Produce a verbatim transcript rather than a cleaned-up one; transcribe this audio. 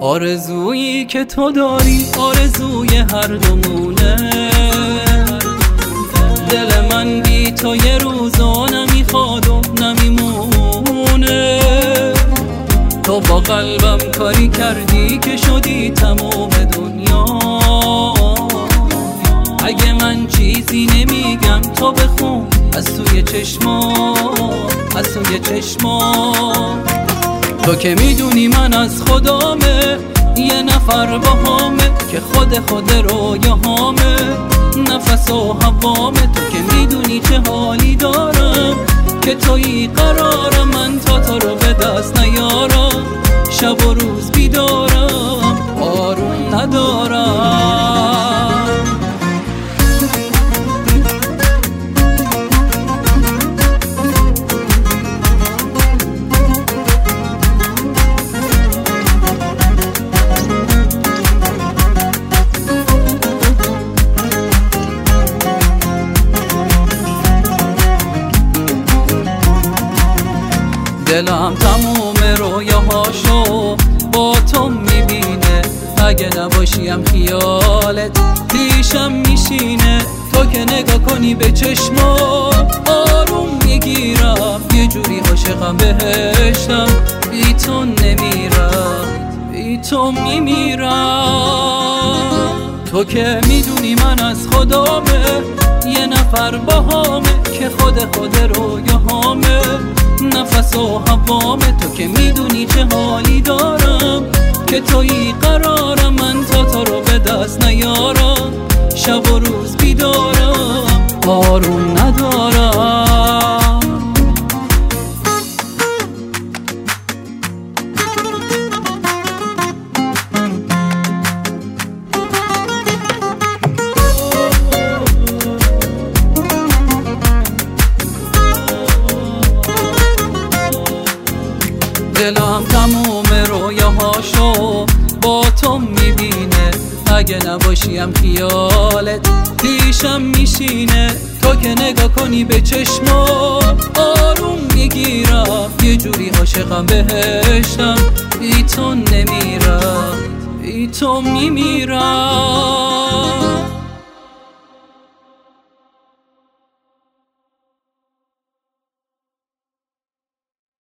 آرزویی که تو داری آرزوی هر دومونه. دل من بی تو یه روزا نمیخواد و نمیمونه. تو با قلبم کاری کردی که شدی تمام دنیا. اگه من چیزی نمیگم تو بخون از توی چشما، از توی چشما. تو که میدونی من از خدامه، یه نفر باهامه که خود خود رویاهامه، نفس و هوامه. تو که میدونی چه حالی دارم که تویی قرارم من تا تو رو به دست نیارم. شب و روز بیدارم آروم ندارم. دلم تموم رویاهاشو با تو میبینه. اگه نباشیم خیالت پیشم میشینه. تو که نگاه کنی به چشما آروم میگیرم. یه جوری عاشقم بهشتم، بی تو نمیرم، بی تو میمیرم. تو که میدونی من از خدامه، یه نفر باهامه که خود خود رویاهامه، نفس و هوامه. تو که میدونی چه حالی دارم که تویی قرارم من تا تو رو به دست نیارم. شب و روز بیدارم آروم ندارم. دلم تموم رویاهاشو با تو میبینه. اگه نباشیم خیالت پیشم میشینه. تو که نگاه کنی به چشما آروم میگیرم. یه جوری عاشقم بهشتم، بی تو نمیرم، بی تو میمیرم.